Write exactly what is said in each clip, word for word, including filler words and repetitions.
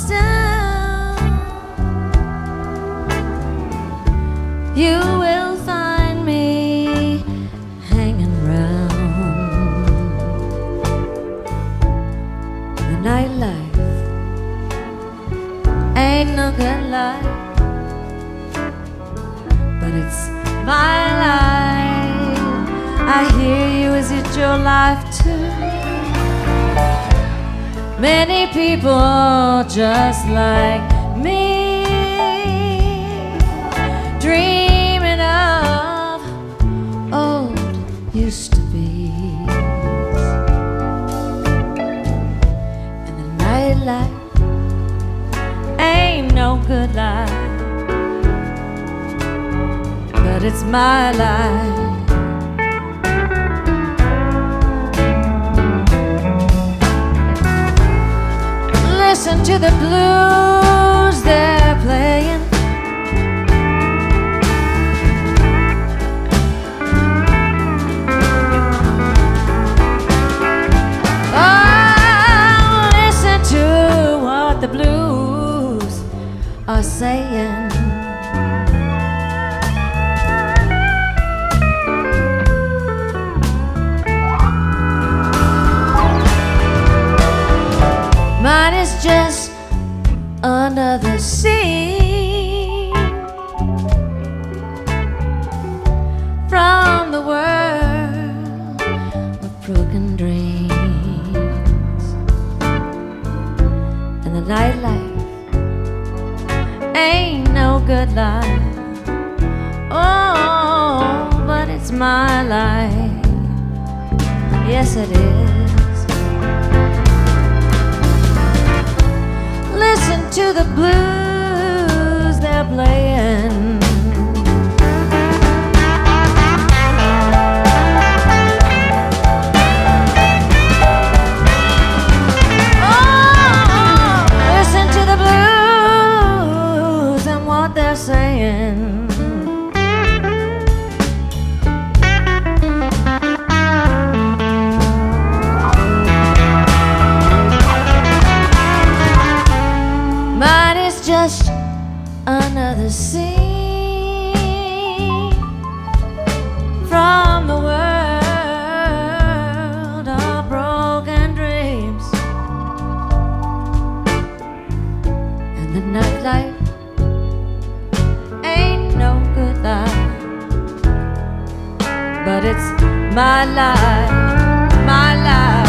goes down, you will find me hanging round. The nightlife ain't no good life, but it's my life. I hear you, is it your life too? Many people just like me, dreaming of old used to be. And the nightlife ain't no good life, but it's my life. Listen to the blues they're playing. Oh, listen to what the blues are saying. Mine is just another scene from the world of broken dreams. And the nightlife ain't no good life, oh, but it's my life. Yes, it is. Listen to the blues they're playing. Oh, listen to the blues and what they're saying. Mine is just another scene from the world of broken dreams. And the nightlife ain't no good life, but it's my life, my life.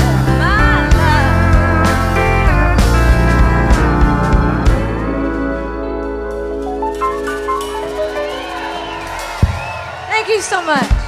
Thank you so much.